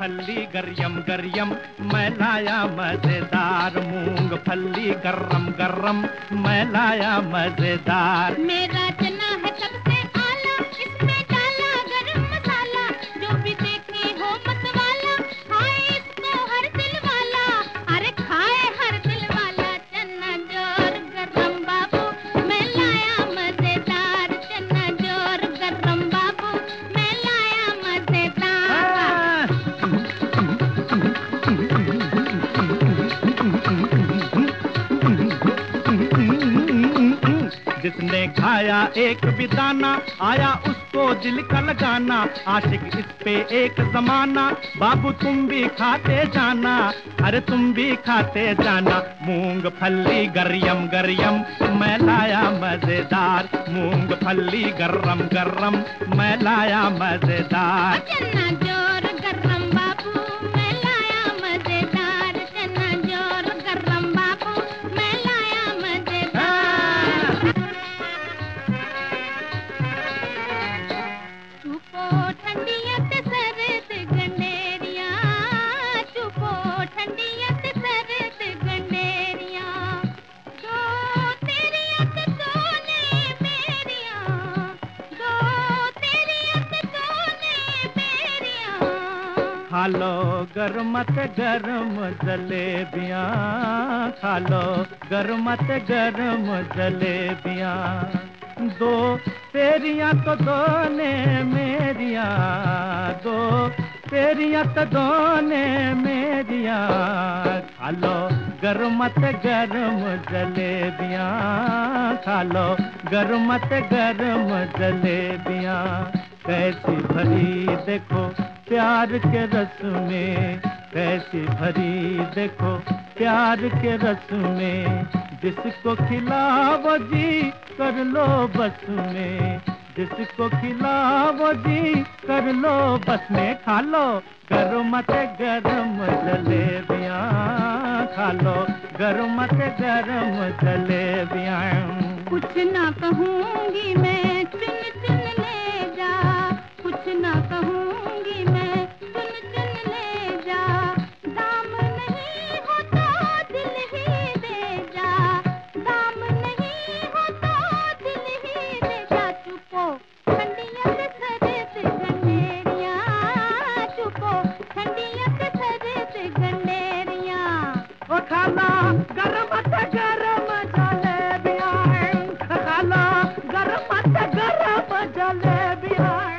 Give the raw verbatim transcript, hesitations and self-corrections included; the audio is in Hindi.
मूंगफली गरियम गरियम मैं लाया मजेदार, मूंगफली गरम गरम मैं लाया मजेदार। मेरा चना है सबसे आला, इसमें डाला गरम मसाला, जो भी देखे हो मतवाला, खाए इसको हर दिल वाला, अरे खाए हर दिल वाला। चना जोर गरम बाबू मैं लाया मजेदार, चना जोर गरम बाबू मैं लाया मजेदार। जिसने खाया एक भी दाना, आया उसको दिल का लगाना, आशिक इस पे एक जमाना, बाबू तुम भी खाते जाना, अरे तुम भी खाते जाना। मूंगफली गरियम गरियम मैं लाया मजेदार, मूंगफली गरम गरम मैं लाया मजेदार। चना जोर गरम बाबू मैं लाया मजेदार, चना जोर गरम बाबू मैं लाया मजेदार। चुपो ठंडियां ते सरद गंडेरिया, चुपो ठंडियां ते सरद गंडेरिया, दो तेरियां ते दो ने मेरियां, दो तेरियां ते दो ने मेरियां। खा लो गरमत गरम जलेबियां, खा लो गरमत गरम जलेबियां, दो तेरियां तो दो ने मेरियां, दो तेरियां तो दो ने मेरियां। खा लो गरमत गरम जलेबियां, खा लो गरमत गरम जलेबियां। कैसी भरी देखो प्यार के रस में, कैसी भरी देखो प्यार के रस में, जिसको खिलाओ जी कर लो बस में, जिसको खिलाओ जी कर लो बस में। खा लो गरमत गरम जलेबियां, खा लो गरमत गरम जलेबियां। कुछ ना कहूंगी मैं चुन चुन ले जा, कुछ ना कहूंगी मैं चुन चुन ले जा, दाम नहीं हो तो दिल ही दे जा, दाम नहीं हो तो दिल ही दे जा। चुपो ठंडियां ते सरद गंडेरिया, चुपो ठंडियां ते सरद गंडेरिया। ओ खाला गरमत गरम जलेबियां, खाला गरमत गरम जलेबियां।